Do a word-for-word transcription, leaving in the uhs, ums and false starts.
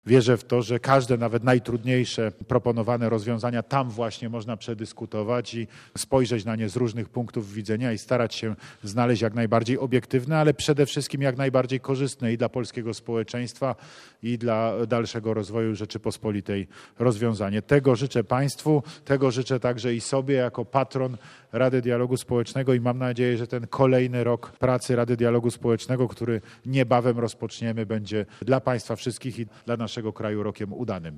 Wierzę w to, że każde, nawet najtrudniejsze proponowane rozwiązania tam właśnie można przedyskutować i spojrzeć na nie z różnych punktów widzenia i starać się znaleźć jak najbardziej obiektywne, ale przede wszystkim jak najbardziej korzystne i dla polskiego społeczeństwa, i dla dalszego rozwoju Rzeczypospolitej rozwiązanie. Tego życzę Państwu, tego życzę także i sobie jako patron Rady Dialogu Społecznego i mam nadzieję, że ten kolejny rok pracy Rady Dialogu Społecznego, który niebawem rozpoczniemy, będzie dla Państwa wszystkich i dla naszego kraju rokiem udanym.